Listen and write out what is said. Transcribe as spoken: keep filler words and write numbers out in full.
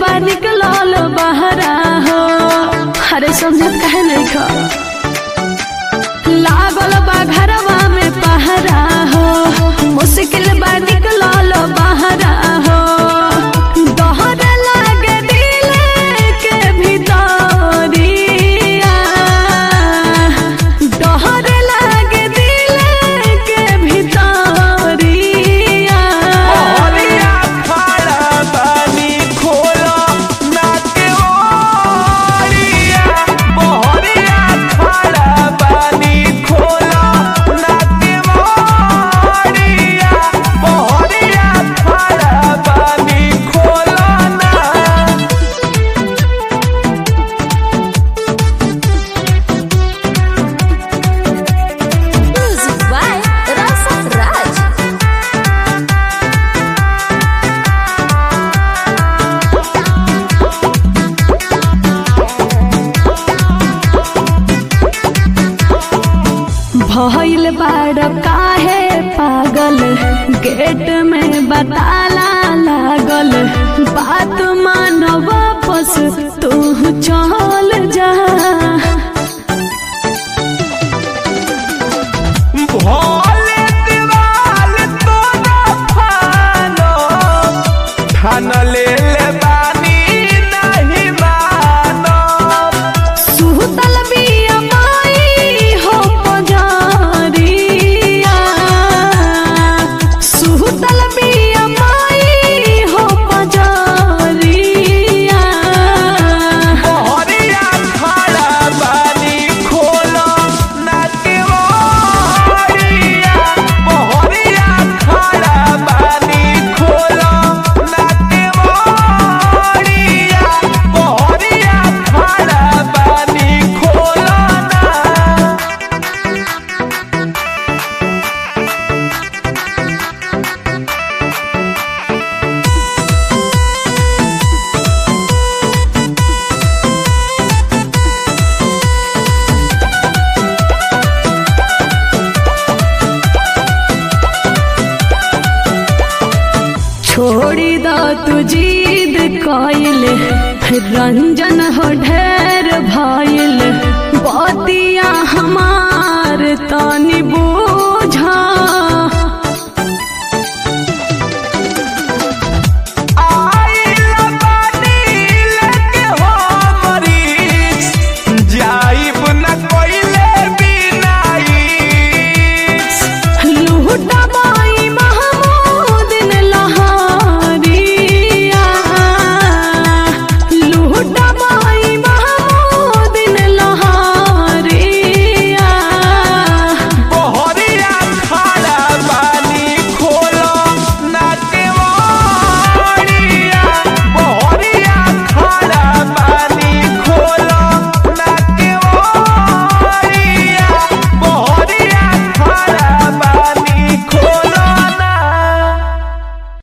बा निकलल बहरा हो। अरे समझत कहे नहीं खा लागल बा घरवा में पहरा हो। मुश्किल बा निकलल बहरा हो। दोहर लागे दिल के भीतरिया। दोहर लागे दिल के भीतरिया। बहरिया खड़ा बानी खोला ना के ओरिया। बहरिया खड़ा बानी खोला ना के ओरिया। बहरिया खड़ा बानी खोला ना। Music by Rasa Raj. भइल बाड़ काहे पागल गेट में बताला लागल। बात मानो वापस तू चल जा। भोले दीवाल तोरा फानो ठान ले ले बानी नहीं मानो। सुतल बिया माई हो पजरिया। सुतल बिया माई हो पजरिया। बहरिया खड़ा बानी खोला ना के ओरिया। बहरिया खड़ा बानी खोला ना के ओरिया। बहरिया खड़ा बानी खोला ना। छोड़ी द तू जीद कइले रंजन हो ढेर